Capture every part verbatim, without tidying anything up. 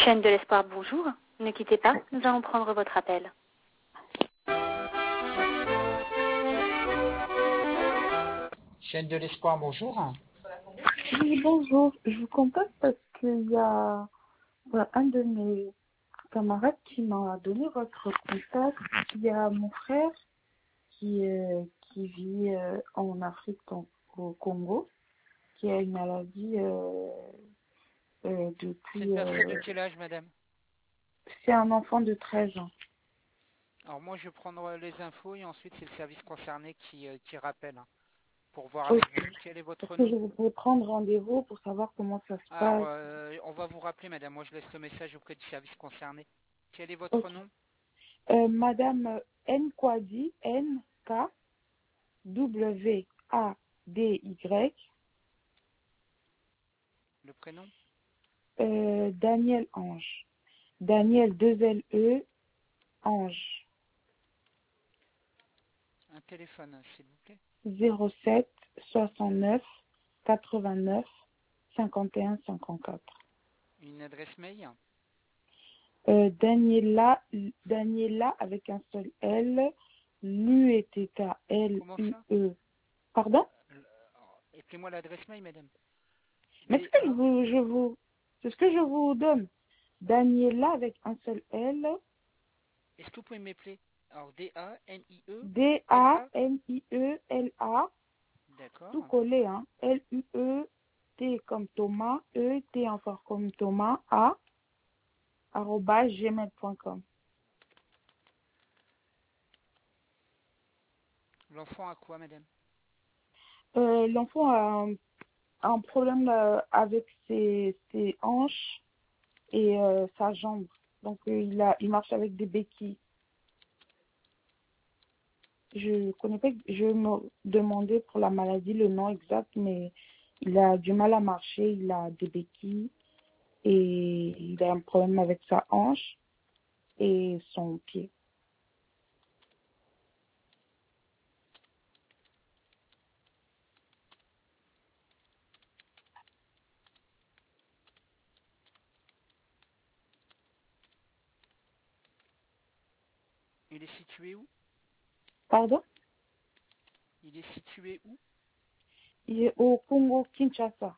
Chaîne de l'espoir, bonjour. Ne quittez pas, nous allons prendre votre appel. Chaîne de l'espoir, bonjour. Oui, bonjour. Je vous contacte parce qu'il y a voilà, un de mes camarades qui m'a donné votre contact. Il y a mon frère qui, euh, qui vit euh, en Afrique, donc, au Congo, qui a une maladie euh, euh, C'est depuis... une personne de Euh, quel âge, madame? c'est un enfant de treize ans. Alors moi, je vais prendre les infos et ensuite c'est le service concerné qui, euh, qui rappelle hein, pour voir Ok. avec vous. Quel est Parce votre que nom? je voudrais prendre rendez-vous pour savoir comment ça se Alors, passe. euh, on va vous rappeler, madame. Moi, je laisse le message auprès du service concerné. Quel est votre Ok. nom? Euh, Madame N. Kwadi, N K W A D Y. Le prénom? Euh, Daniel Ange. Daniel deux L E Ange. Un téléphone, s'il vous plaît. zéro sept soixante-neuf quatre-vingt-neuf cinquante et un cinquante-quatre. Une adresse mail? Euh, Daniela, Daniela avec un seul L, L U T K L Comment U ça? E. Pardon? Euh, Appelez-moi l'adresse mail, madame. Mais ce que je D A. vous, je vous, c'est ce que je vous donne. Daniela avec un seul L, Est-ce que vous pouvez m'appeler? Alors, D A N I E D L A A. N I E L A, tout D'accord. collé, hein. L U E T comme Thomas, E T encore comme Thomas, A, arobase gmail point com. L'enfant a quoi, madame? Euh, l'enfant a un, un problème euh, avec ses, ses hanches et euh, sa jambe. Donc euh, il a, il marche avec des béquilles. Je connais pas, je me demandais pour la maladie le nom exact, mais il a du mal à marcher, il a des béquilles et il a un problème avec sa hanche et son pied. Il est situé où? Pardon? Il est situé où? Il est au Congo, Kinshasa.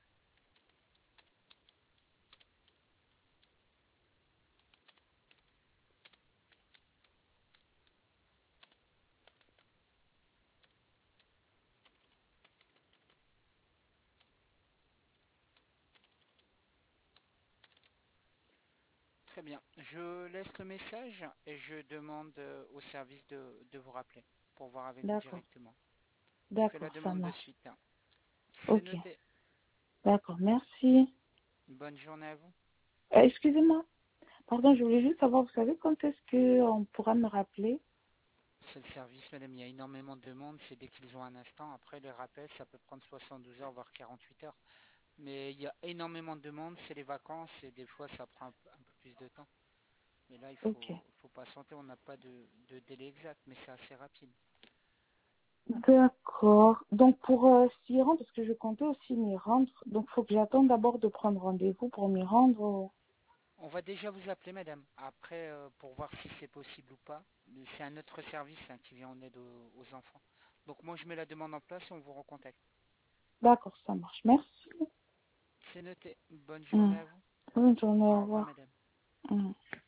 Très bien. Je laisse le message et je demande euh, au service de, de vous rappeler pour voir avec vous D'accord, directement. Je fais la d'accord, ça demande de marche. suite. hein. C'est Ok, noté. d'accord, merci. Bonne journée à vous. Euh, excusez-moi, pardon, je voulais juste savoir, vous savez quand est-ce qu'on pourra me rappeler? C'est le service, madame. Il y a énormément de demandes. C'est dès qu'ils ont un instant. Après, les rappels, ça peut prendre soixante-douze heures, voire quarante-huit heures. Mais il y a énormément de demandes. C'est les vacances et des fois, ça prend un, peu un peu plus de temps. Mais là, il Ok. faut, faut patienter. On n'a pas de, de délai exact, mais c'est assez rapide. D'accord. Donc pour euh, s'y rendre, parce que je comptais aussi m'y rendre, donc il faut que j'attende d'abord de prendre rendez-vous pour m'y rendre. au- On va déjà vous appeler, madame. Après, euh, pour voir si c'est possible ou pas. C'est un autre service hein, qui vient en aide aux, aux enfants. Donc moi, je mets la demande en place et on vous recontacte. D'accord, ça marche. Merci. C'est noté. Bonne Mm. journée à vous. Bonne journée, au Au revoir, revoir. madame. Mm.